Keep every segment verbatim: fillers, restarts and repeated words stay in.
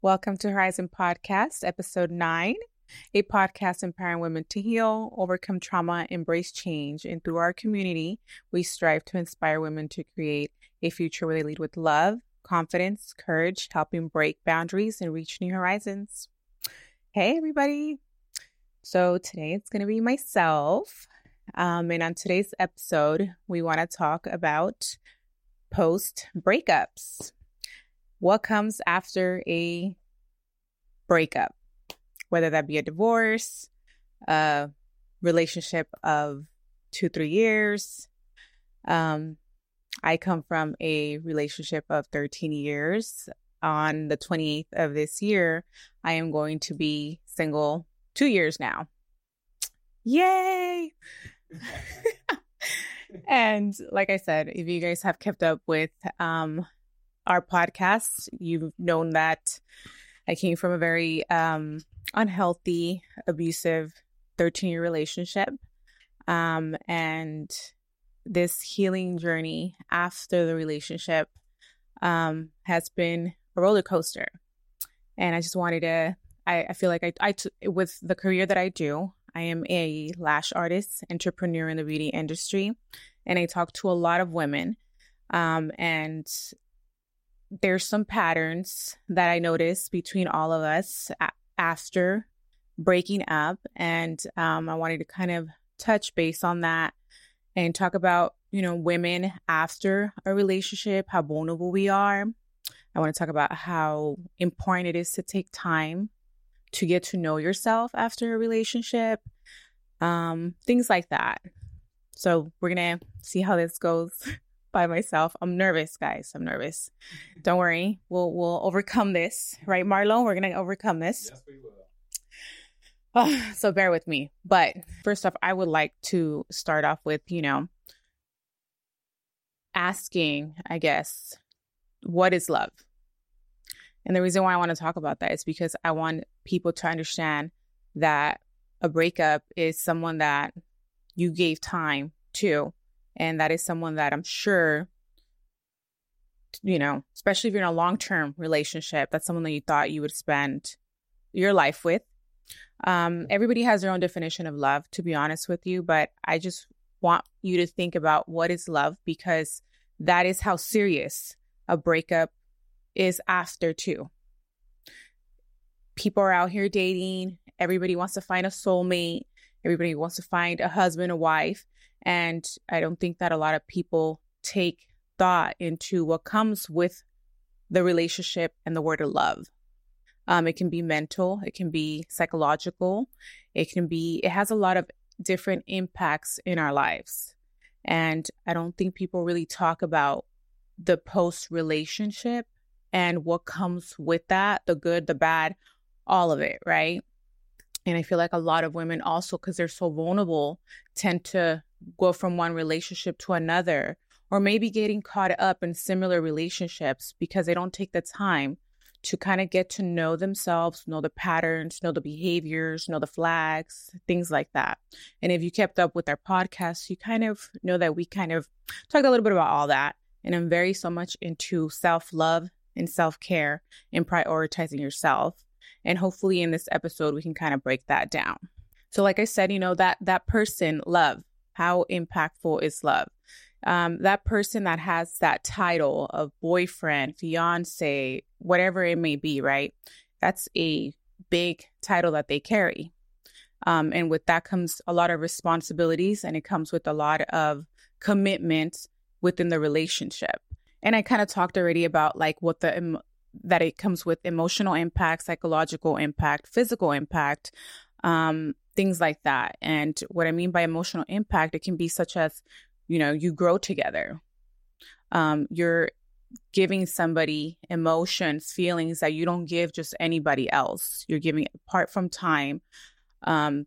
Welcome to Horizon Podcast, episode nine, a podcast empowering women to heal, overcome trauma, embrace change. And through our community, we strive to inspire women to create a future where they lead with love, confidence, courage, helping break boundaries and reach new horizons. Hey, everybody. So today it's going to be myself. Um, and on today's episode, we want to talk about post breakups. What comes after a breakup, whether that be a divorce, a relationship of two, three years. Um, I come from a relationship of thirteen years. On the twenty-eighth of this year, I am going to be single two years now. Yay! And like I said, if you guys have kept up with um, our podcast, you've known that I came from a very um, unhealthy, abusive thirteen-year relationship. Um, and this healing journey after the relationship um, has been a roller coaster. And I just wanted to, I, I feel like I, I t- with the career that I do, I am a lash artist, entrepreneur in the beauty industry, and I talk to a lot of women. Um, and there's some patterns that I notice between all of us a- after breaking up. And um, I wanted to kind of touch base on that and talk about, you know, women after a relationship, how vulnerable we are. I want to talk about how important it is to take time to get to know yourself after a relationship, um, things like that. So we're going to see how this goes by myself. I'm nervous, guys. I'm nervous. Don't worry. We'll we'll overcome this. Right, Marlo? We're going to overcome this. Yes, we will. Oh, so bear with me. But first off, I would like to start off with, you know, asking, I guess, what is love? And the reason why I want to talk about that is because I want people to understand that a breakup is someone that you gave time to. And that is someone that I'm sure, you know, especially if you're in a long-term relationship, that's someone that you thought you would spend your life with. Um, everybody has their own definition of love, to be honest with you. But I just want you to think about what is love, because that is how serious a breakup is after too. People are out here dating. Everybody wants to find a soulmate. Everybody wants to find a husband, a wife. And I don't think that a lot of people take thought into what comes with the relationship and the word of love. Um, it can be mental. It can be psychological. It can be, it has a lot of different impacts in our lives. And I don't think people really talk about the post-relationship and what comes with that, the good, the bad, all of it, right? And I feel like a lot of women also, because they're so vulnerable, tend to go from one relationship to another, or maybe getting caught up in similar relationships because they don't take the time to kind of get to know themselves, know the patterns, know the behaviors, know the flags, things like that. And if you kept up with our podcast, you kind of know that we kind of talked a little bit about all that. And I'm very so much into self-love and self-care and prioritizing yourself. And hopefully in this episode, we can kind of break that down. So like I said, you know, that that person, love, how impactful is love? Um, that person that has that title of boyfriend, fiance, whatever it may be, right? That's a big title that they carry. Um, and with that comes a lot of responsibilities, and it comes with a lot of commitment within the relationship. And I kind of talked already about like what the em- that it comes with emotional impact, psychological impact, physical impact, um, things like that. And what I mean by emotional impact, it can be such as, you know, you grow together. Um, you're giving somebody emotions, feelings that you don't give just anybody else. You're giving apart from time. Um,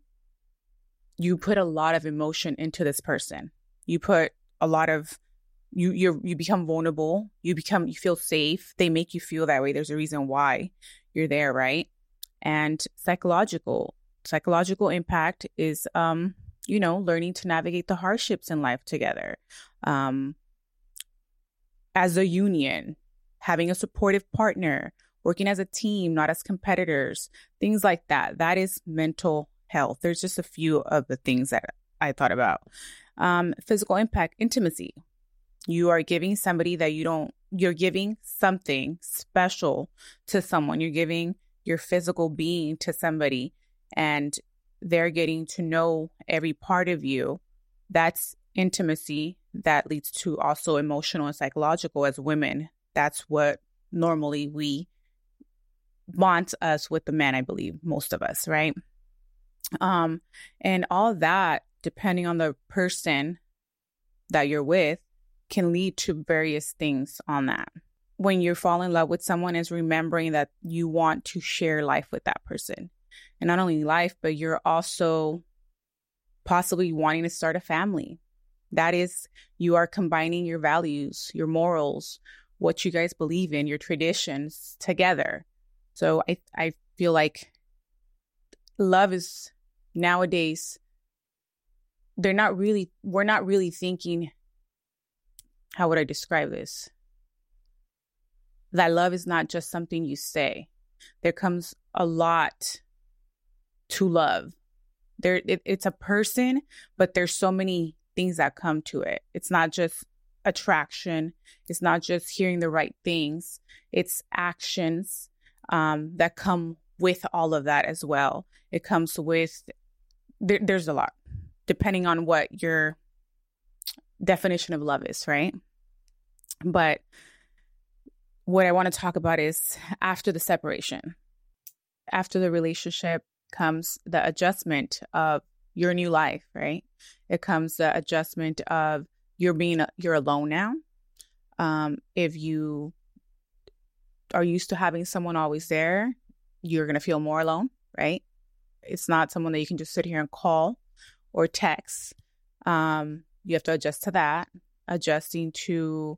you put a lot of emotion into this person. You put a lot of You you you become vulnerable. You become you feel safe. They make you feel that way. There's a reason why you're there, right? And psychological psychological impact is um you know learning to navigate the hardships in life together, um, as a union, having a supportive partner working as a team, not as competitors, things like that. That is mental health. There's just a few of the things that I thought about. Um, physical impact, intimacy. You are giving somebody that you don't, you're giving something special to someone. You're giving your physical being to somebody, and they're getting to know every part of you. That's intimacy. That leads to also emotional and psychological. As women, that's what normally we want us with the man, I believe, most of us, right? Um, and all that, depending on the person that you're with, can lead to various things on that. When you fall in love with someone, is remembering that you want to share life with that person. And not only life, but you're also possibly wanting to start a family. That is, you are combining your values, your morals, what you guys believe in, your traditions together. So I, I feel like love is nowadays, they're not really, we're not really thinking, how would I describe this? That love is not just something you say. There comes a lot to love. There, it, it's a person, but there's so many things that come to it. It's not just attraction. It's not just hearing the right things. It's actions um, that come with all of that as well. It comes with, there, there's a lot, depending on what your definition of love is, right? But what I want to talk about is after the separation, after the relationship comes the adjustment of your new life, right? It comes the adjustment of you're being, you're alone now. Um, if you are used to having someone always there, you're going to feel more alone, right? It's not someone that you can just sit here and call or text. Um, you have to adjust to that, adjusting to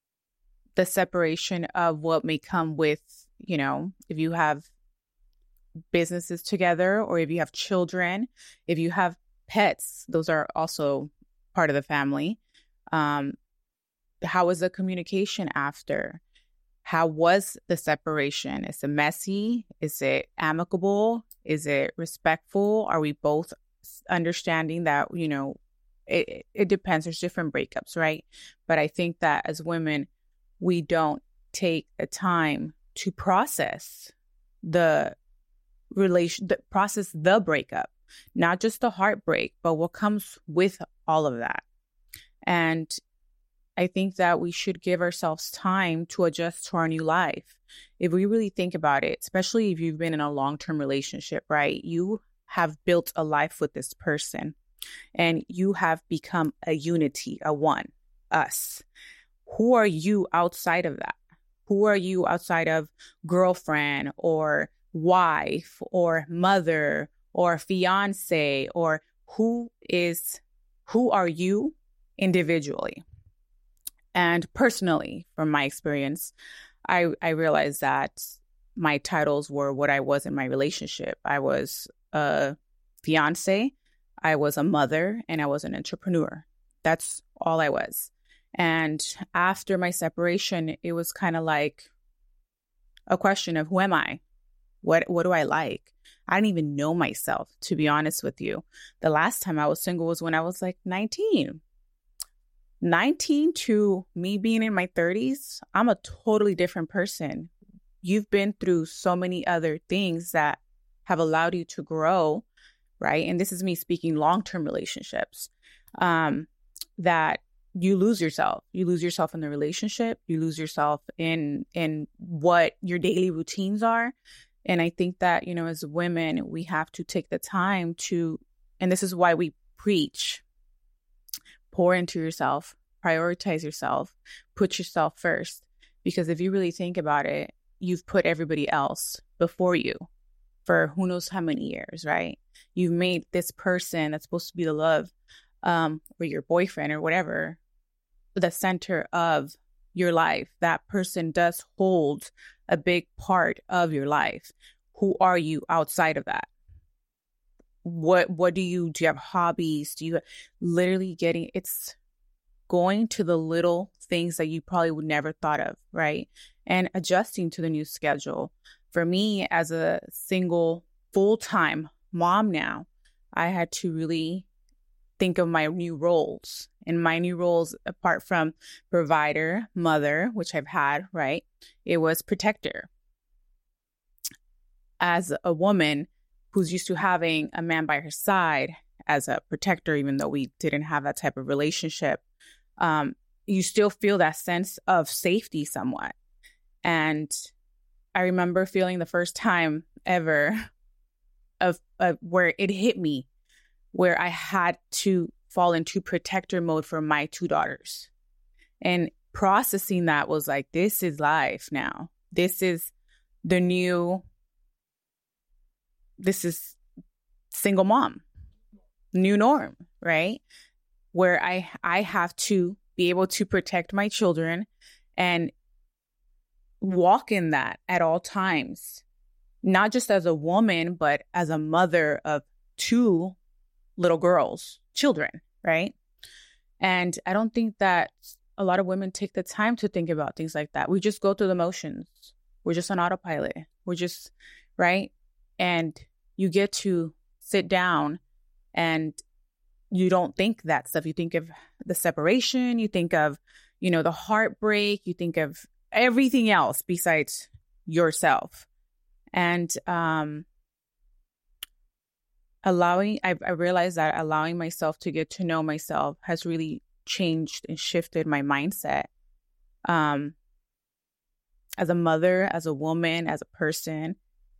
the separation of what may come with, you know, if you have businesses together or if you have children, if you have pets, those are also part of the family. Um, how was the communication after? How was the separation? Is it messy? Is it amicable? Is it respectful? Are we both understanding that, you know, it, it depends. There's different breakups, right? But I think that as women, we don't take the time to process the relation, the, process the breakup, not just the heartbreak, but what comes with all of that. And I think that we should give ourselves time to adjust to our new life. If we really think about it, especially if you've been in a long-term relationship, right? You have built a life with this person and you have become a unity, a one, us. Who are you outside of that? Who are you outside of girlfriend or wife or mother or fiance, or who is, who are you individually? And personally, from my experience, I, I realized that my titles were what I was in my relationship. I was a fiance, I was a mother, and I was an entrepreneur. That's all I was. And after my separation, it was kind of like a question of who am I? What what do I like? I didn't even know myself, to be honest with you. The last time I was single was when I was like nineteen. nineteen to me being in my thirties, I'm a totally different person. You've been through so many other things that have allowed you to grow, right? And this is me speaking long-term relationships, um, that you lose yourself. You lose yourself in the relationship. You lose yourself in in what your daily routines are. And I think that, you know, as women, we have to take the time to, and this is why we preach, pour into yourself, prioritize yourself, put yourself first. Because if you really think about it, you've put everybody else before you for who knows how many years, right? You've made this person that's supposed to be the love, um, or your boyfriend or whatever, the center of your life. That person does hold a big part of your life. Who are you outside of that? What what do you do? You have hobbies? Do you literally getting? It's going to the little things that you probably would never thought of, right? and adjusting to the new schedule. For me, as a single full-time mom now, I had to really think of my new roles. And my new roles, apart from provider, mother, which I've had, right? It was protector. As a woman who's used to having a man by her side as a protector, even though we didn't have that type of relationship, um, you still feel that sense of safety somewhat. And I remember feeling the first time ever of, of where it hit me, where I had to fall into protector mode for my two daughters. And processing that was like, this is life now. This is the new, this is single mom, new norm, right? Where I, I have to be able to protect my children and walk in that at all times, not just as a woman, but as a mother of two little girls, children, right? And I don't think that a lot of women take the time to think about things like that. We just go through the motions. We're just on autopilot. We're just, right? And you get to sit down and you don't think that stuff. You think of the separation. You think of, you know, the heartbreak. You think of everything else besides yourself. And um, allowing, I, I realized that allowing myself to get to know myself has really changed and shifted my mindset. Um, as a mother, as a woman, as a person,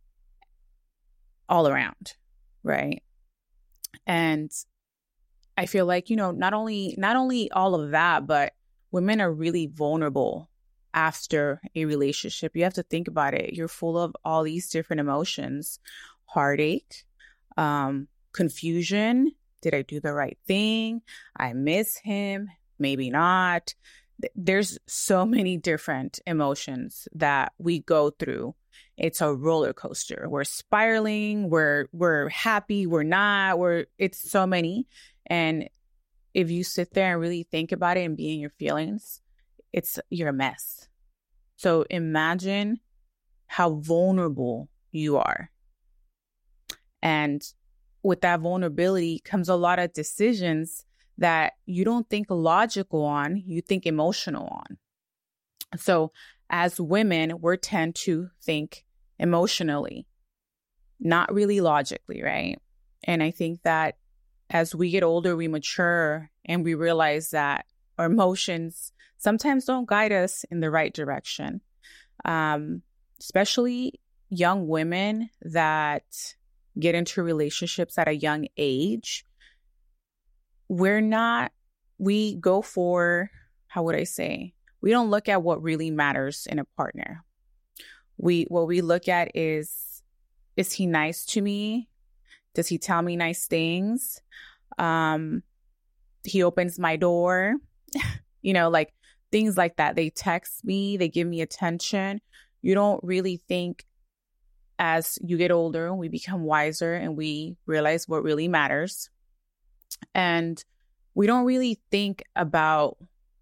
all around, right? And I feel like, you know, not only not only all of that, but women are really vulnerable after a relationship. You have to think about it. You're full of all these different emotions, heartache, um, confusion. Did I do the right thing? I miss him. Maybe not. There's so many different emotions that we go through. It's a roller coaster. We're spiraling. We're we're happy. We're not. We're it's so many. And if you sit there and really think about it and be in your feelings, it's you're a mess. So imagine how vulnerable you are. And with that vulnerability comes a lot of decisions that you don't think logical on, you think emotional on. So as women, we tend to think emotionally, not really logically, right? And I think that as we get older, we mature and we realize that our emotions sometimes don't guide us in the right direction. Um, especially young women that get into relationships at a young age. We're not, we go for, how would I say? We don't look at what really matters in a partner. We, what we look at is, is he nice to me? Does he tell me nice things? Um, he opens my door, you know, like things like that. They text me, they give me attention. You don't really think as you get older, we become wiser and we realize what really matters. And we don't really think about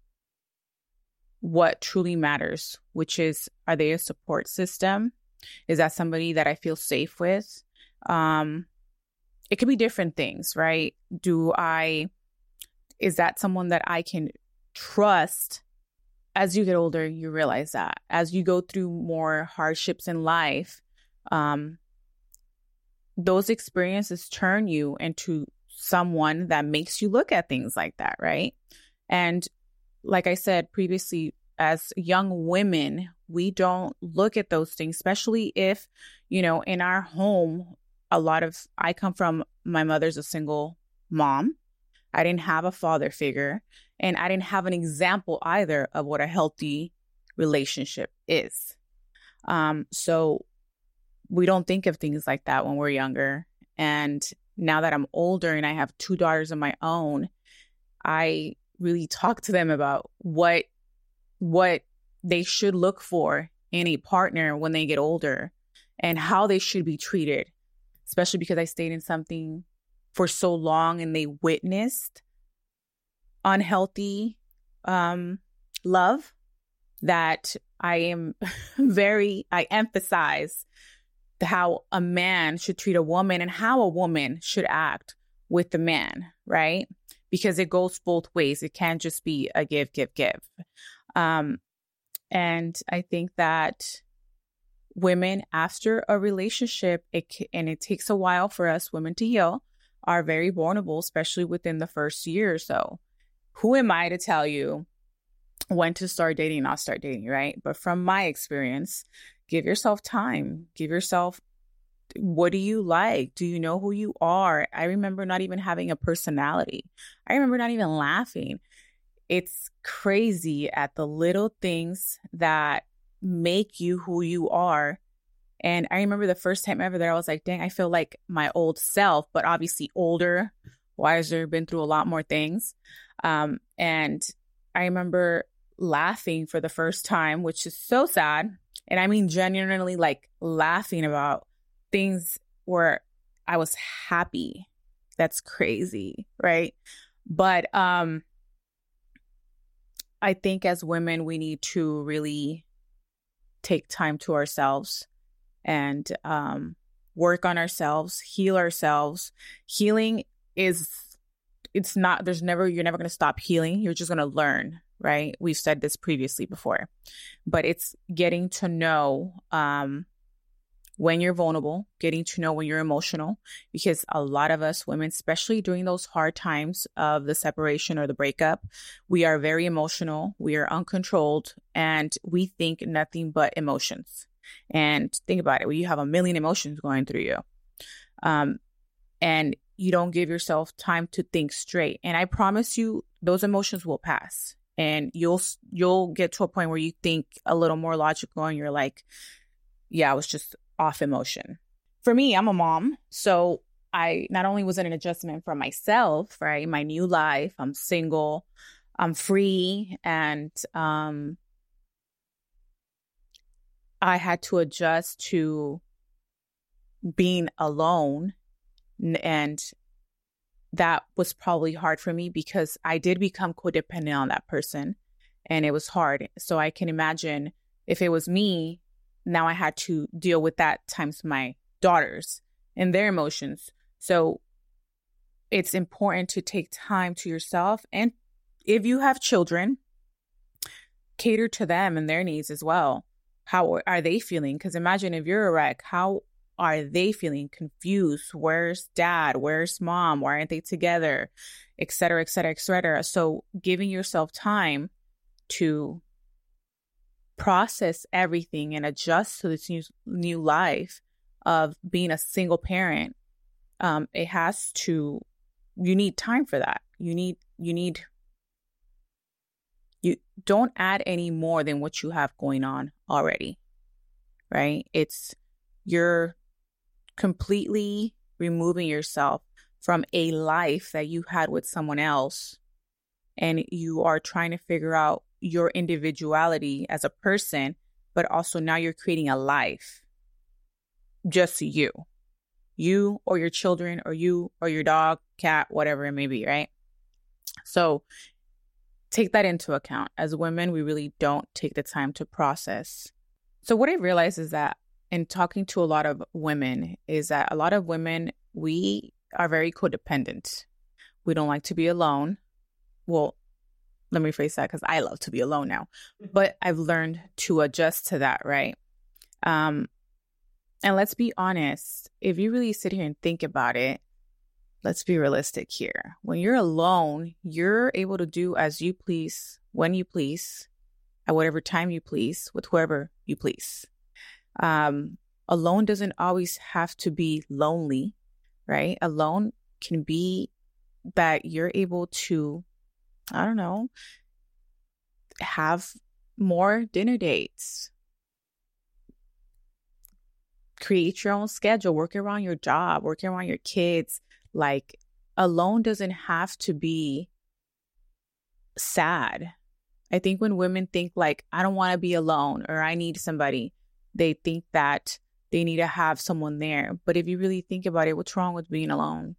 what truly matters, which is, are they a support system? Is that somebody that I feel safe with? Um, it could be different things, right? Do I, is that someone that I can trust? As you get older, you realize that. As you go through more hardships in life, um, those experiences turn you into someone that makes you look at things like that, right? And like I said previously, as young women, we don't look at those things, especially if, you know, in our home, a lot of, I come from, my mother's a single mom. I didn't have a father figure, and I didn't have an example either of what a healthy relationship is. Um, so we don't think of things like that when we're younger. And now that I'm older and I have two daughters of my own, I really talk to them about what what they should look for in a partner when they get older and how they should be treated, especially because I stayed in something for so long and they witnessed unhealthy um, love that I am very, I emphasize how a man should treat a woman and how a woman should act with the man, right? Because it goes both ways. It can't just be a give, give, give. Um, and I think that women after a relationship, it and it takes a while for us women to heal, are very vulnerable, especially within the first year or so. Who am I to tell you when to start dating, not start dating, right? But from my experience, give yourself time. Give yourself, what do you like? Do you know who you are? I remember not even having a personality. I remember not even laughing. It's crazy at the little things that make you who you are. And I remember the first time ever that I was like, dang, I feel like my old self, but obviously older, wiser, been through a lot more things. Um, and I remember laughing for the first time, which is so sad. And I mean, genuinely like laughing about things where I was happy. That's crazy, right? But um, I think as women, we need to really take time to ourselves and um, work on ourselves, heal ourselves. Healing is, it's not, there's never, you're never going to stop healing. You're just going to learn, right? We've said this previously before, but it's getting to know um, when you're vulnerable, getting to know when you're emotional, because a lot of us women, especially during those hard times of the separation or the breakup, we are very emotional, we are uncontrolled, and we think nothing but emotions. And think about it, when you have a million emotions going through you, um, and you don't give yourself time to think straight. And I promise you, those emotions will pass, and you'll you'll get to a point where you think a little more logical, and you're like, yeah, I was just off emotion. For me, I'm a mom, so I not only was it an adjustment for myself, right? My new life, I'm single, I'm free, and um, I had to adjust to being alone, and that was probably hard for me because I did become codependent on that person, and it was hard. So I can imagine if it was me, now I had to deal with that times my daughters and their emotions. So it's important to take time to yourself. And if you have children, cater to them and their needs as well. How are they feeling? Because imagine if you're a wreck, how are they feeling? Confused? Where's dad? Where's mom? Why aren't they together? Et cetera, et cetera, et cetera. So giving yourself time to process everything and adjust to this new, new life of being a single parent, um, it has to, you need time for that. You need, you need, you don't add any more than what you have going on already, right? It's, you're completely removing yourself from a life that you had with someone else, and you are trying to figure out your individuality as a person, but also now you're creating a life just you, you or your children or you or your dog, cat, whatever it may be, right? So take that into account. As women, we really don't take the time to process. So what I realized is that in talking to a lot of women is that a lot of women, we are very codependent. We don't like to be alone. Well, let me phrase that because I love to be alone now, but I've learned to adjust to that, right? Um, and let's be honest, if you really sit here and think about it, let's be realistic here. When you're alone, you're able to do as you please, when you please, at whatever time you please, with whoever you please. Um, alone doesn't always have to be lonely, right? Alone can be that you're able to, I don't know, have more dinner dates, create your own schedule, work around your job, work around your kids. Like, alone doesn't have to be sad. I think when women think like, I don't want to be alone or I need somebody, they think that they need to have someone there. But if you really think about it, what's wrong with being alone?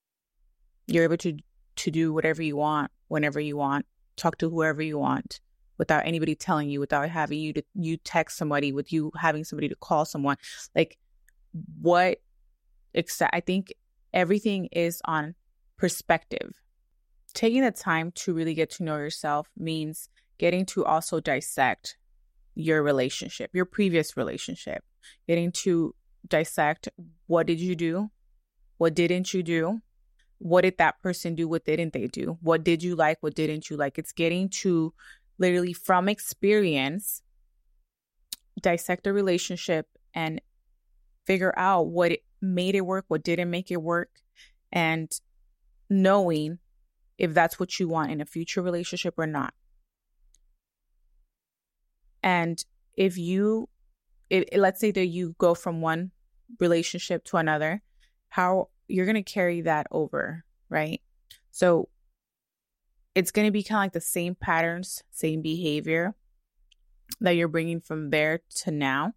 You're able to to do whatever you want, whenever you want, talk to whoever you want, without anybody telling you, without having you to you text somebody, with you having somebody to call someone. Like what except I think everything is on perspective. Taking the time to really get to know yourself means getting to also dissect your relationship, your previous relationship, getting to dissect what did you do? What didn't you do? What did that person do? What didn't they do? What did you like? What didn't you like? It's getting to literally from experience, dissect a relationship and figure out what it made it work, what didn't make it work, and knowing if that's what you want in a future relationship or not. And if you, it, let's say that you go from one relationship to another, how you're going to carry that over, right? So it's going to be kind of like the same patterns, same behavior that you're bringing from there to now.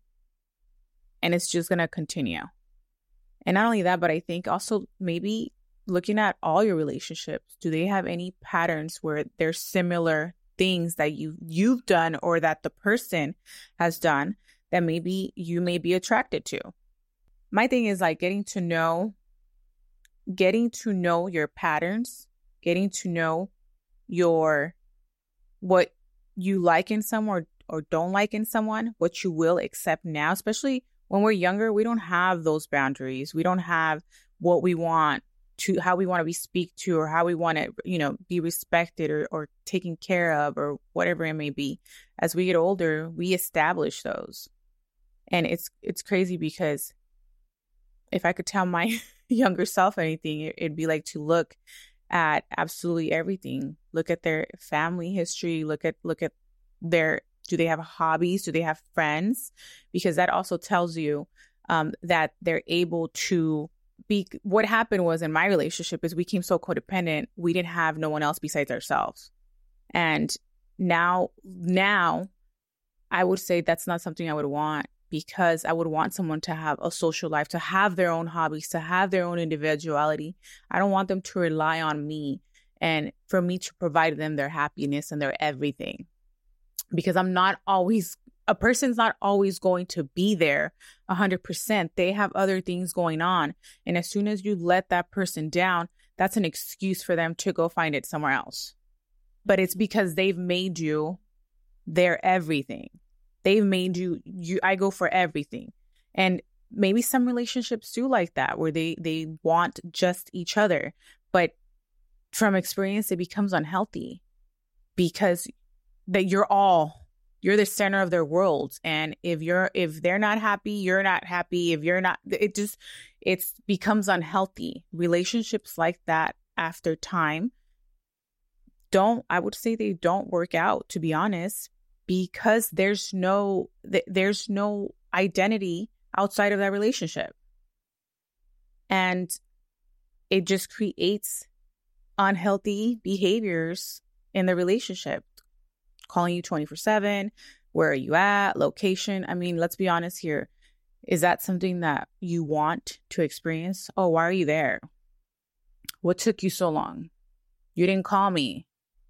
And it's just going to continue. And not only that, but I think also maybe looking at all your relationships, do they have any patterns where there's similar things that you, you've done or that the person has done that maybe you may be attracted to? My thing is like getting to know, getting to know your patterns, getting to know your, what you like in someone or, or don't like in someone, what you will accept now, especially when we're younger. We don't have those boundaries. We don't have what we want to, how we want to be speak to, or how we want to, you know, be respected or, or taken care of, or whatever it may be. As we get older, we establish those. And it's, it's crazy because if I could tell my younger self anything, it, it'd be like to look at absolutely everything. Look at their family history. Look at, look at their, do they have hobbies? Do they have friends? Because that also tells you um, that they're able to be. What happened was in my relationship is we became so codependent. We didn't have no one else besides ourselves. And now, now I would say that's not something I would want, because I would want someone to have a social life, to have their own hobbies, to have their own individuality. I don't want them to rely on me and for me to provide them their happiness and their everything. Because I'm not always, a person's not always going to be there one hundred percent. They have other things going on. And as soon as you let that person down, that's an excuse for them to go find it somewhere else. But it's because they've made you their everything. They've made you, you, I go for everything. And maybe some relationships do like that, where they, they want just each other. But from experience, it becomes unhealthy because that you're all, you're the center of their worlds. And if you're, if they're not happy, you're not happy. If you're not, it just, it's becomes unhealthy. Relationships like that after time don't, I would say they don't work out, to be honest, because there's no, th- there's no identity outside of that relationship. And it just creates unhealthy behaviors in the relationship. Calling you twenty-four seven, where are you at, location. I mean, let's be honest here. Is that something that you want to experience? Oh, why are you there? What took you so long? You didn't call me.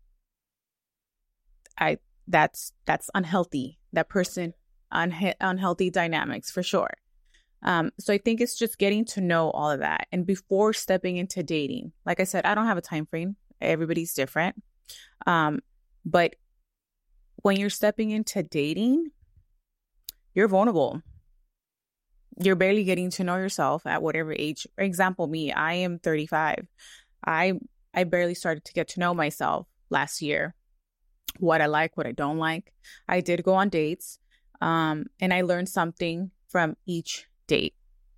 I, that's, that's unhealthy. That person, unha- unhealthy dynamics for sure. Um, so I think it's just getting to know all of that. And before stepping into dating, like I said, I don't have a time frame. Everybody's different. Um, but when you're stepping into dating, you're vulnerable. You're barely getting to know yourself at whatever age. For example, me, I am thirty-five. I I barely started to get to know myself last year. What I like, what I don't like. I did go on dates, um, and I learned something from each date.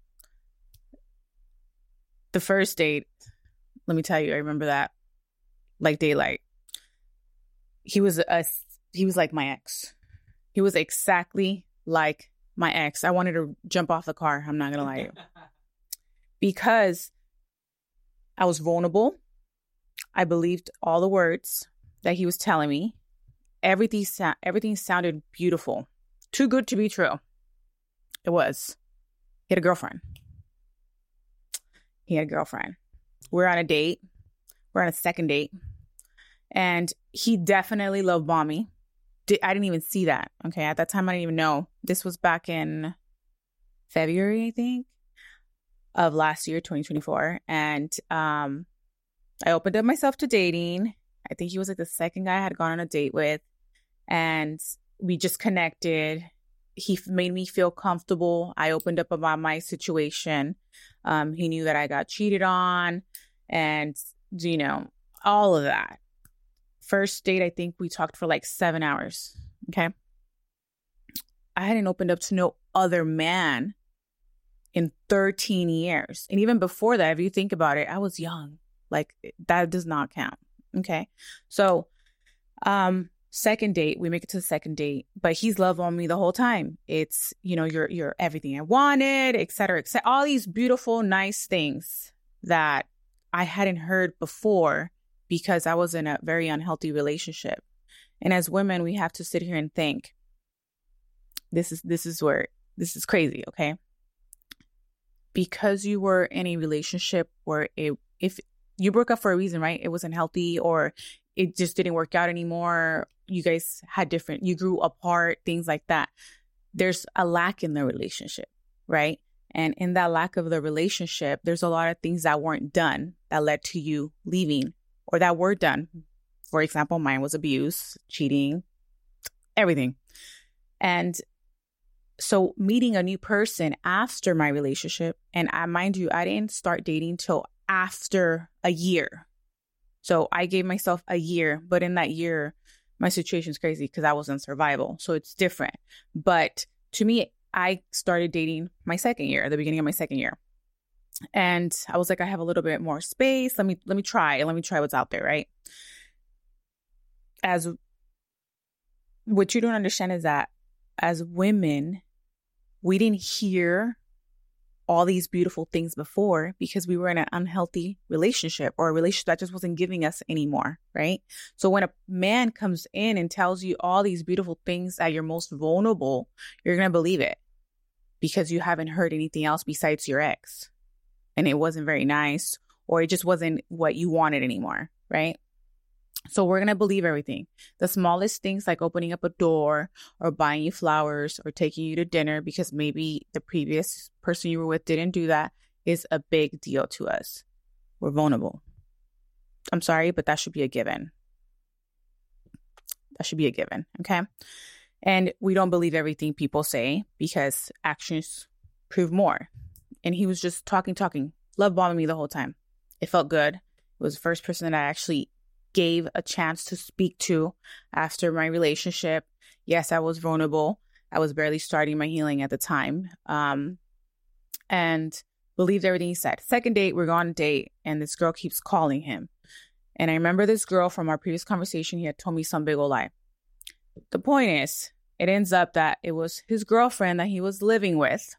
The first date, let me tell you, I remember that like daylight. He was a He was like my ex. He was exactly like my ex. I wanted to jump off the car. I'm not going to lie to you. Because I was vulnerable. I believed all the words that he was telling me. Everything, everything sounded beautiful. Too good to be true. It was. He had a girlfriend. He had a girlfriend. We're on a date. We're on a second date. And he definitely love bombed me. di- I didn't even see that. Okay. At that time, I didn't even know. This was back in February, I think, of last year, twenty twenty-four. And um, I opened up myself to dating. I think he was like the second guy I had gone on a date with. And we just connected. He f- made me feel comfortable. I opened up about my situation. Um, he knew that I got cheated on and, you know, all of that. First date, I think we talked for like seven hours. Okay. I hadn't opened up to no other man in thirteen years. And even before that, if you think about it, I was young. Like, that does not count. Okay. So, um, second date, we make it to the second date, but he's love on me the whole time. It's, you know, you're, you're everything I wanted, et cetera, et cetera. All these beautiful, nice things that I hadn't heard before because I was in a very unhealthy relationship. And as women, we have to sit here and think, this is, this is where, this is crazy. Okay. Because you were in a relationship where it, if you broke up for a reason, right? It wasn't healthy or it just didn't work out anymore. You guys had different, you grew apart, things like that. There's a lack in the relationship, right? And in that lack of the relationship, there's a lot of things that weren't done that led to you leaving or that were done. For example, mine was abuse, cheating, everything. And so meeting a new person after my relationship, and I, mind you, I didn't start dating till after a year. So I gave myself a year, but in that year, my situation's crazy because I was in survival. So it's different. But to me, I started dating my second year, at the beginning of my second year. And I was like, I have a little bit more space. Let me, let me try. Let me try what's out there, right? As what you don't understand is that as women, we didn't hear all these beautiful things before because we were in an unhealthy relationship or a relationship that just wasn't giving us anymore, right? So when a man comes in and tells you all these beautiful things at your most vulnerable, you're going to believe it because you haven't heard anything else besides your ex. And it wasn't very nice or it just wasn't what you wanted anymore, right? So we're going to believe everything. The smallest things like opening up a door or buying you flowers or taking you to dinner because maybe the previous person you were with didn't do that is a big deal to us. We're vulnerable. I'm sorry, but that should be a given. That should be a given. Okay. And we don't believe everything people say because actions prove more. And he was just talking, talking, love bombing me the whole time. It felt good. It was the first person that I actually gave a chance to speak to after my relationship. Yes, I was vulnerable. I was barely starting my healing at the time. Um, and believed everything he said. Second date, we're on a date and this girl keeps calling him. And I remember this girl from our previous conversation, he had told me some big old lie. The point is, it ends up that it was his girlfriend that he was living with.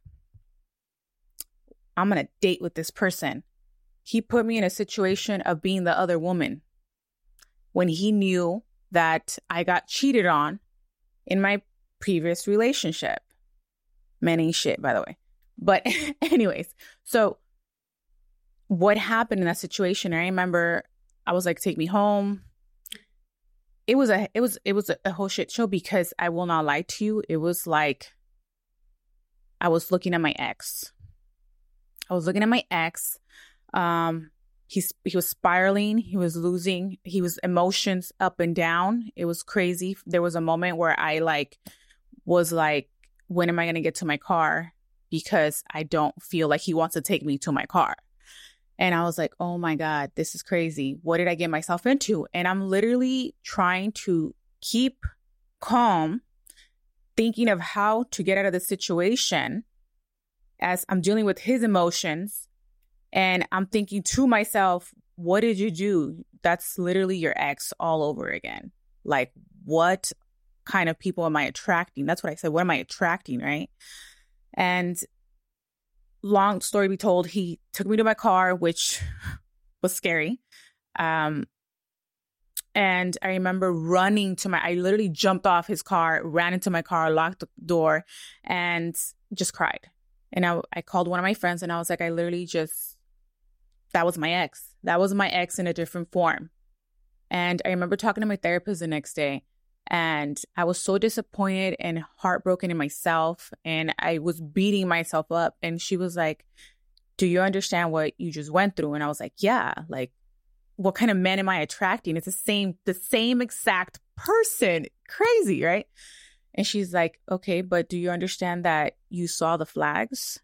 I'm going to date with this person. He put me in a situation of being the other woman when he knew that I got cheated on in my previous relationship. Men ain't shit, by the way. But anyways, so what happened in that situation? I remember I was like, take me home. It was a, it was, it was a, a whole shit show because I will not lie to you. It was like, I was looking at my ex. I was looking at my ex. Um, He's, he was spiraling. He was losing. He was emotions up and down. It was crazy. There was a moment where I like was like, when am I going to get to my car? Because I don't feel like he wants to take me to my car. And I was like, oh my God, this is crazy. What did I get myself into? And I'm literally trying to keep calm, thinking of how to get out of the situation as I'm dealing with his emotions. And I'm thinking to myself, what did you do? That's literally your ex all over again. Like, what kind of people am I attracting? That's what I said. What am I attracting, right? And long story be told, he took me to my car, which was scary. Um, and I remember running to my, I literally jumped off his car, ran into my car, locked the door, and just cried. And I, I called one of my friends and I was like, I literally just, that was my ex. That was my ex in a different form. And I remember talking to my therapist the next day. And I was so disappointed and heartbroken in myself. And I was beating myself up. And she was like, do you understand what you just went through? And I was like, yeah, like, what kind of men am I attracting? It's the same, the same exact person. Crazy, right? And she's like, okay, but do you understand that you saw the flags?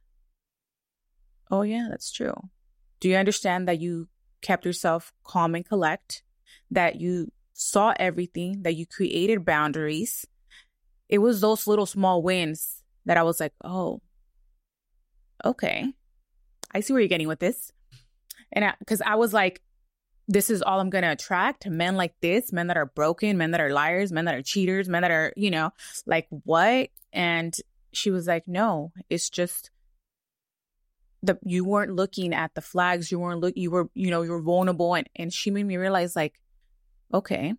Oh, yeah, that's true. Do you understand that you kept yourself calm and collect, that you saw everything, that you created boundaries? It was those little small wins that I was like, oh, okay, I see where you're getting with this. And because I, I was like, this is all I'm going to attract, men like this, men that are broken, men that are liars, men that are cheaters, men that are, you know, like what? And she was like, no, it's just the, you weren't looking at the flags. You weren't look, you were, you know, you were vulnerable. And, and she made me realize like, okay.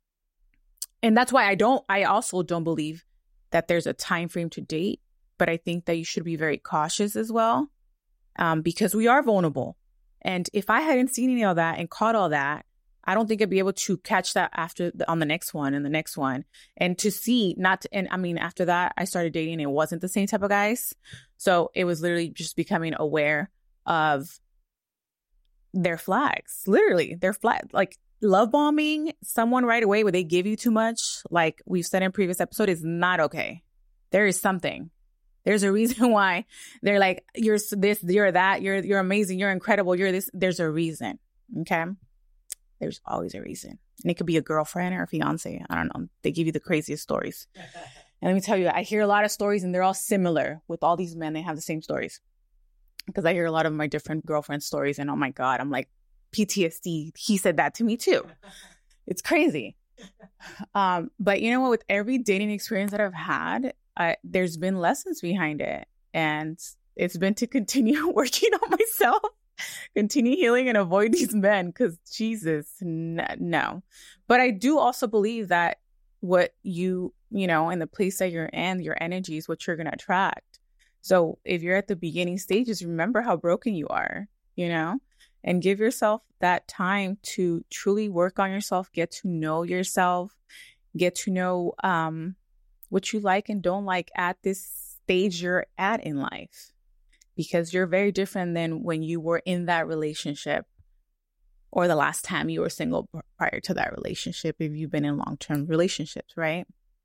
And that's why I don't, I also don't believe that there's a time frame to date, but I think that you should be very cautious as well, um, because we are vulnerable. And if I hadn't seen any of that and caught all that, I don't think I'd be able to catch that after the, on the next one and the next one. And to see not, to, and I mean, after that, I started dating and it wasn't the same type of guys. So it was literally just becoming aware of their flags, literally their flag, like love bombing someone right away where they give you too much. Like we've said in previous episode, is not okay. There is something. There's a reason why they're like, you're this, you're that, you're you're amazing, you're incredible, you're this. There's a reason, okay? There's always a reason. And it could be a girlfriend or a fiance. I don't know. They give you the craziest stories. And let me tell you, I hear a lot of stories and they're all similar with all these men. They have the same stories. Because I hear a lot of my different girlfriend stories and oh my God, I'm like, P T S D, he said that to me too. It's crazy. Um, but you know what? With every dating experience that I've had, I, there's been lessons behind it. And it's been to continue working on myself, continue healing and avoid these men because Jesus, n- no. But I do also believe that what you, you know, in the place that you're in, your energy is what you're going to attract. So if you're at the beginning stages, remember how broken you are, you know, and give yourself that time to truly work on yourself, get to know yourself, get to know, um, what you like and don't like at this stage you're at in life, because you're very different than when you were in that relationship or the last time you were single prior to that relationship, if you've been in long-term relationships, right?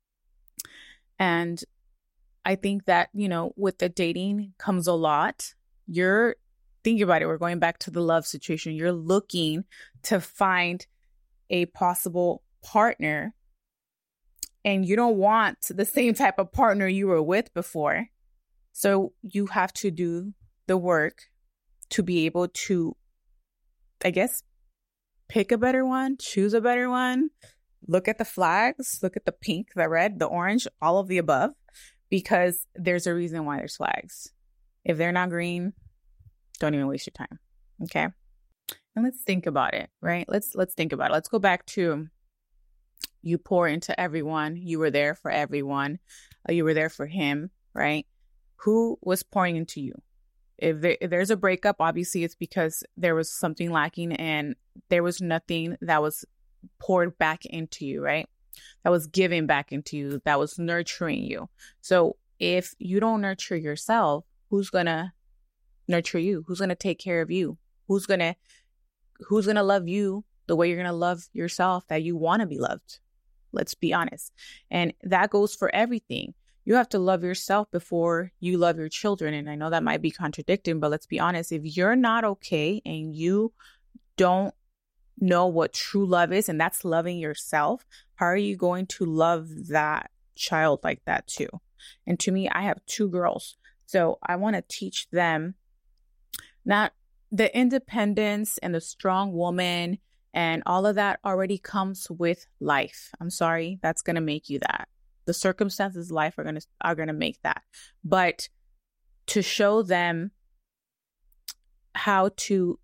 And I think that, you know, with the dating comes a lot. You're thinking about it. We're going back to the love situation. You're looking to find a possible partner, and you don't want the same type of partner you were with before. So you have to do the work to be able to, I guess, pick a better one, choose a better one, look at the flags, look at the pink, the red, the orange, all of the above, because there's a reason why there's flags. If they're not green, don't even waste your time. Okay. And let's think about it, right? Let's, let's think about it. Let's go back to, you pour into everyone. You were there for everyone. Uh, you were there for him, right? Who was pouring into you? If, there, if there's a breakup, obviously it's because there was something lacking and there was nothing that was poured back into you, right? That was given back into you, that was nurturing you. So if you don't nurture yourself, who's going to nurture you? Who's going to take care of you? Who's going to, who's going to love you the way you're going to love yourself, that you want to be loved? Let's be honest. And that goes for everything. You have to love yourself before you love your children. And I know that might be contradicting, but let's be honest. If you're not okay and you don't know what true love is, and that's loving yourself, how are you going to love that child like that too? And to me, I have two girls. So I want to teach them not the independence and the strong woman and all of that already comes with life. I'm sorry, that's going to make you that. The circumstances of life are going to are going to make that. But to show them how to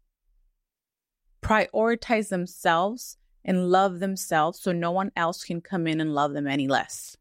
prioritize themselves and love themselves so no one else can come in and love them any less.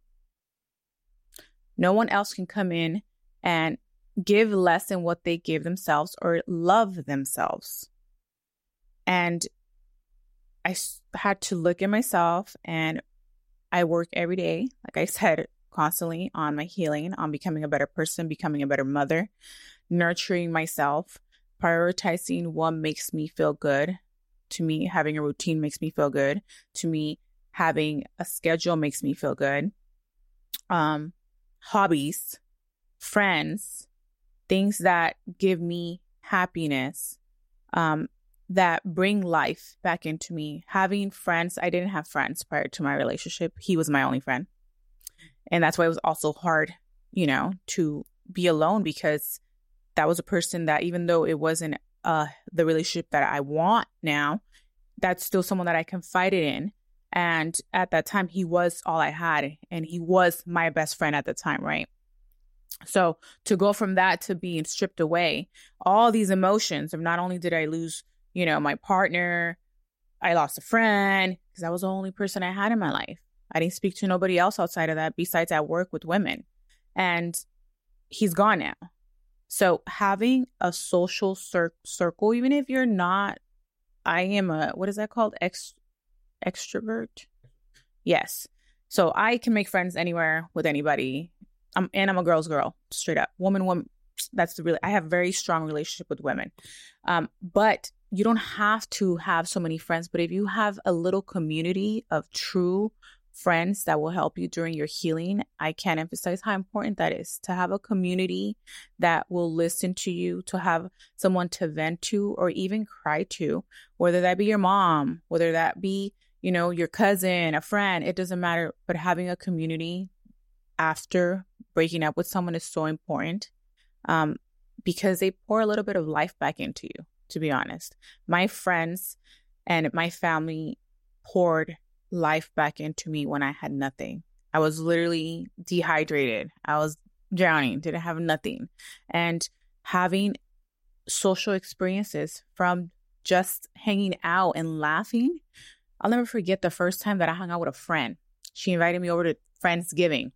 No one else can come in and give less than what they give themselves or love themselves. And I had to look at myself and I work every day, like I said, constantly on my healing, on becoming a better person, becoming a better mother, nurturing myself, prioritizing what makes me feel good. To me, having a routine makes me feel good. To me, having a schedule makes me feel good. Um, hobbies, friends, things that give me happiness, um, that bring life back into me. Having friends, I didn't have friends prior to my relationship. He was my only friend. And that's why it was also hard, you know, to be alone, because that was a person that, even though it wasn't uh, the relationship that I want now, that's still someone that I confided in. And at that time, he was all I had, and he was my best friend at the time, right? So to go from that to being stripped away, all these emotions of, not only did I lose, you know, my partner, I lost a friend, because that was the only person I had in my life. I didn't speak to nobody else outside of that, besides at work with women. And he's gone now. So having a social cir- circle, even if you're not, I am a, what is that called? Ex- extrovert? Yes. So I can make friends anywhere with anybody. I'm, and I'm a girl's girl, straight up. Woman, woman. That's the really, I have a very strong relationship with women. Um, but you don't have to have so many friends. But if you have a little community of true friends that will help you during your healing, I can't emphasize how important that is, to have a community that will listen to you, to have someone to vent to or even cry to, whether that be your mom, whether that be, you know, your cousin, a friend, it doesn't matter. But having a community after breaking up with someone is so important, um, because they pour a little bit of life back into you, to be honest. My friends and my family poured life back into me when I had nothing. I was literally dehydrated. I was drowning, didn't have nothing. And having social experiences, from just hanging out and laughing. I'll never forget the first time that I hung out with a friend. She invited me over to Friendsgiving.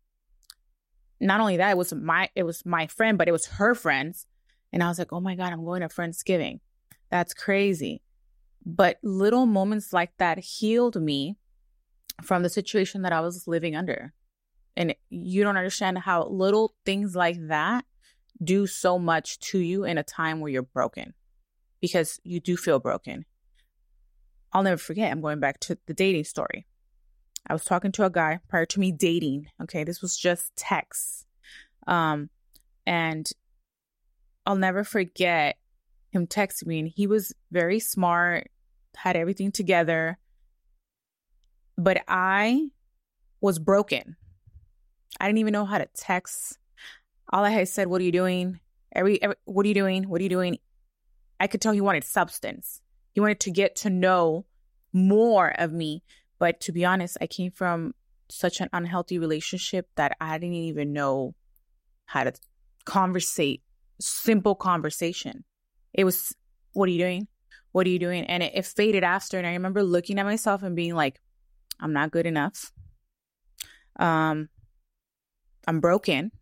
Not only that, it was my it was my friend, but it was her friends. And I was like, oh my God, I'm going to Friendsgiving. That's crazy. But little moments like that healed me from the situation that I was living under. And you don't understand how little things like that do so much to you in a time where you're broken, because you do feel broken. I'll never forget, I'm going back to the dating story. I was talking to a guy prior to me dating. Okay, this was just text. Um, and I'll never forget him texting me, and he was very smart, had everything together. But I was broken. I didn't even know how to text. All I had said, what are you doing? Every, every what are you doing? What are you doing? I could tell he wanted substance. He wanted to get to know more of me. But to be honest, I came from such an unhealthy relationship that I didn't even know how to conversate. Simple conversation. It was, what are you doing? What are you doing? And it, it faded after. And I remember looking at myself and being like, I'm not good enough. Um, I'm broken.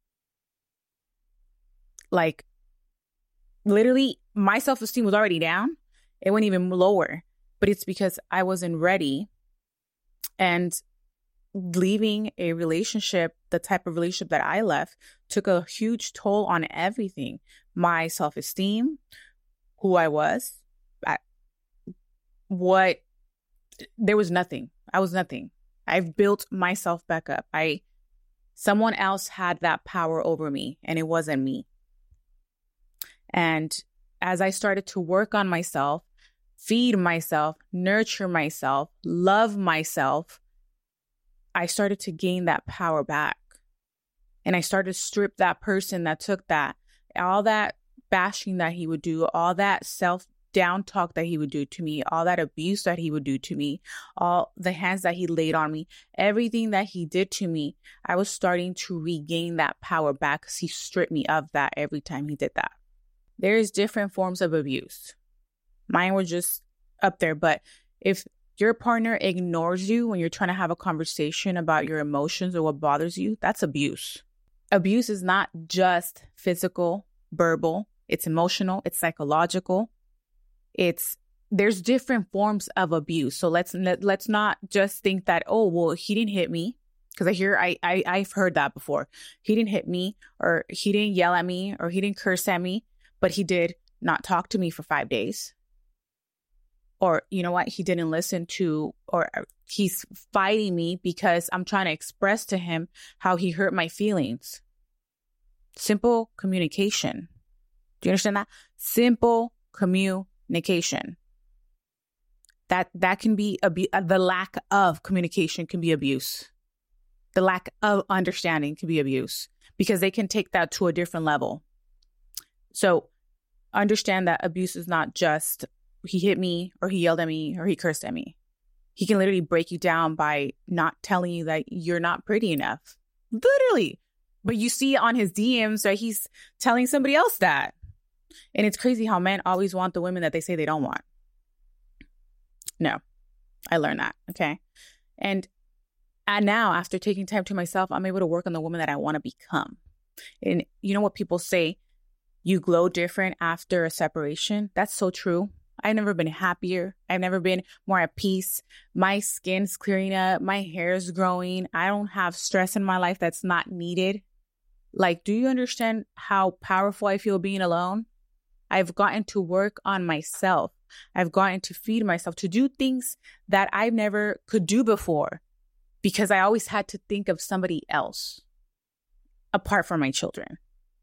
Like, literally, my self-esteem was already down. It went even lower. But it's because I wasn't ready. And leaving a relationship, the type of relationship that I left, took a huge toll on everything. My self-esteem, who I was, I, what, there was nothing. I was nothing. I've built myself back up. I, someone else had that power over me, and it wasn't me. And as I started to work on myself, feed myself, nurture myself, love myself, I started to gain that power back. And I started to strip that person that took that, all that bashing that he would do, all that self down talk that he would do to me, all that abuse that he would do to me, all the hands that he laid on me, everything that he did to me, I was starting to regain that power back, because he stripped me of that every time he did that. There's different forms of abuse. Mine were just up there. But if your partner ignores you when you're trying to have a conversation about your emotions or what bothers you, that's abuse. Abuse is not just physical, verbal. It's emotional. It's psychological. It's there's different forms of abuse. So let's let, let's not just think that, oh, well, he didn't hit me. Because I hear, I, I, I've heard that before. He didn't hit me, or he didn't yell at me, or he didn't curse at me, but he did not talk to me for five days. Or, you know what, he didn't listen to, or he's fighting me because I'm trying to express to him how he hurt my feelings. Simple communication. Do you understand that? Simple communication. That, that can be, abu- the lack of communication can be abuse. The lack of understanding can be abuse, because they can take that to a different level. So understand that abuse is not just he hit me, or he yelled at me, or he cursed at me. He can literally break you down by not telling you that you're not pretty enough. Literally. But you see on his D Ms that he's telling somebody else that. And it's crazy how men always want the women that they say they don't want. No, I learned that. Okay. And And now, after taking time to myself, I'm able to work on the woman that I want to become. And you know what people say? You glow different after a separation. That's so true. I've never been happier. I've never been more at peace. My skin's clearing up. My hair's growing. I don't have stress in my life that's not needed. Like, do you understand how powerful I feel being alone? I've gotten to work on myself. I've gotten to feed myself, to do things that I never could do before, because I always had to think of somebody else apart from my children.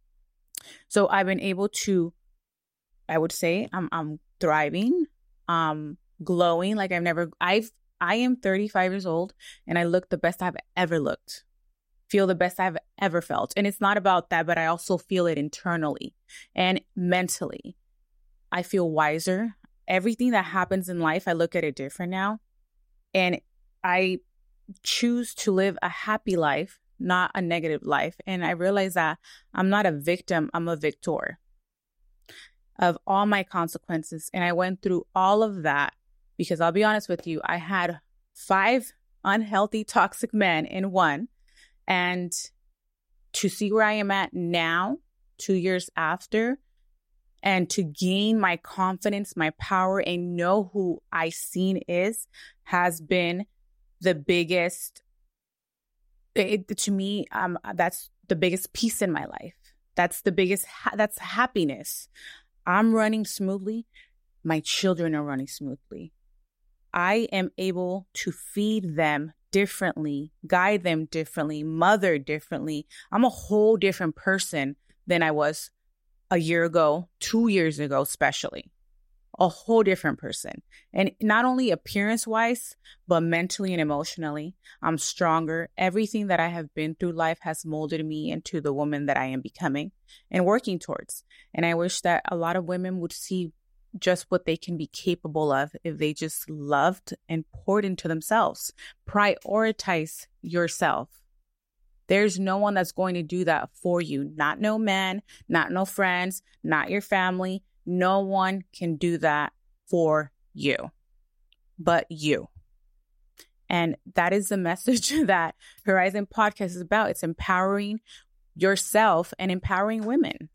So I've been able to, I would say, I'm I'm thriving, um, glowing like I've never, I've, I am thirty-five years old and I look the best I've ever looked, feel the best I've ever felt. And it's not about that, but I also feel it internally and mentally. I feel wiser. Everything that happens in life, I look at it different now. And I choose to live a happy life, not a negative life. And I realize that I'm not a victim, I'm a victor of all my consequences. And I went through all of that because I'll be honest with you, I had five unhealthy, toxic men in one. And to see where I am at now, two years after, and to gain my confidence, my power, and know who I seen is, has been the biggest, it, to me, um, that's the biggest peace in my life. That's the biggest, ha- that's happiness. I'm running smoothly. My children are running smoothly. I am able to feed them differently, guide them differently, mother differently. I'm a whole different person than I was a year ago, two years ago, especially. A whole different person. And not only appearance wise, but mentally and emotionally, I'm stronger. Everything that I have been through life has molded me into the woman that I am becoming and working towards. And I wish that a lot of women would see just what they can be capable of if they just loved and poured into themselves. Prioritize yourself. There's no one that's going to do that for you. Not no man, not no friends, not your family. No one can do that for you, but you. And that is the message that Horizon Podcast is about. It's empowering yourself and empowering women.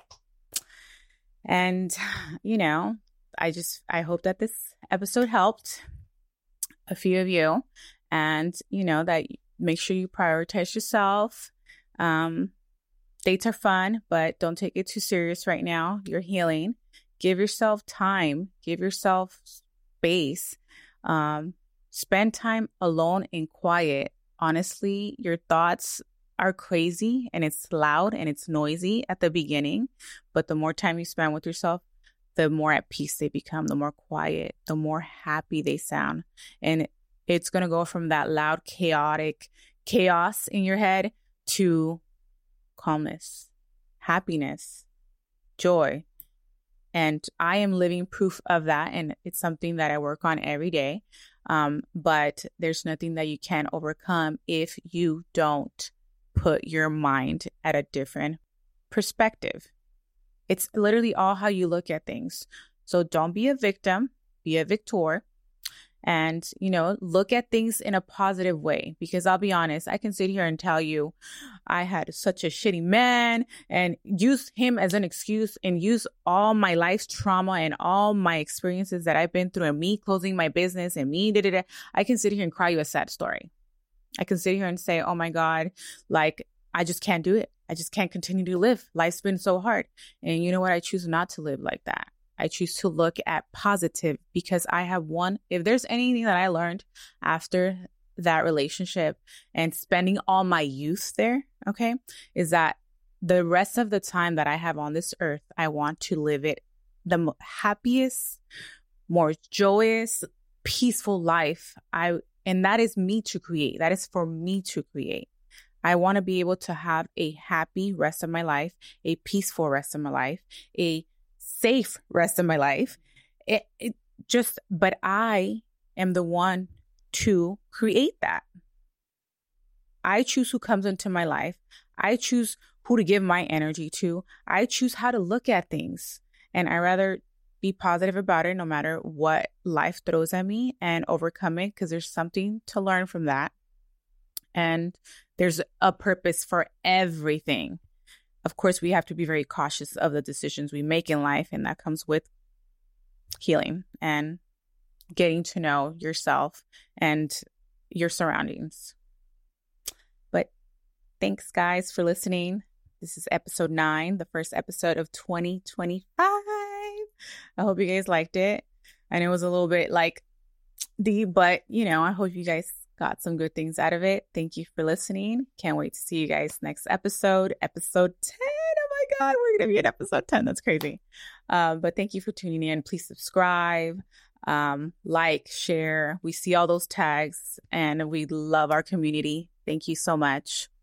And, you know, I just, I hope that this episode helped a few of you. And, you know, that make sure you prioritize yourself. Um, dates are fun, but don't take it too serious right now. You're healing. Give yourself time. Give yourself space. Um, spend time alone and quiet. Honestly, your thoughts are crazy and it's loud and it's noisy at the beginning. But the more time you spend with yourself, the more at peace they become, the more quiet, the more happy they sound. And it's going to go from that loud, chaotic chaos in your head to calmness, happiness, joy. And I am living proof of that. And it's something that I work on every day. Um, but there's nothing that you can overcome if you don't put your mind at a different perspective. It's literally all how you look at things. So don't be a victim, be a victor. and, you know, look at things in a positive way. Because I'll be honest, I can sit here and tell you I had such a shitty man and use him as an excuse and use all my life's trauma and all my experiences that I've been through and me closing my business and me, da, da, da. I can sit here and cry you a sad story. I can sit here and say, oh my God, like, I just can't do it. I just can't continue to live. Life's been so hard. And you know what? I choose not to live like that. I choose to look at positive, because I have one, if there's anything that I learned after that relationship and spending all my youth there, okay, is that the rest of the time that I have on this earth, I want to live it the mo- happiest, more joyous, peaceful life. I, and that is me to create. That is for me to create. I want to be able to have a happy rest of my life, a peaceful rest of my life, a safe rest of my life. It, it just, but I am the one to create that. I choose who comes into my life. I choose who to give my energy to. I choose how to look at things. And I rather be positive about it no matter what life throws at me and overcome it, because there's something to learn from that. And there's a purpose for everything. Of course, we have to be very cautious of the decisions we make in life, and that comes with healing and getting to know yourself and your surroundings. But thanks, guys, for listening. This is episode nine, the first episode of twenty twenty-five. I hope you guys liked it. I know it was a little bit like deep, but, you know, I hope you guys got some good things out of it. Thank you for listening. Can't wait to see you guys next episode, episode ten. Oh my God, we're going to be at episode ten. That's crazy. Um, but thank you for tuning in. Please subscribe, um, like, share. We see all those tags and we love our community. Thank you so much.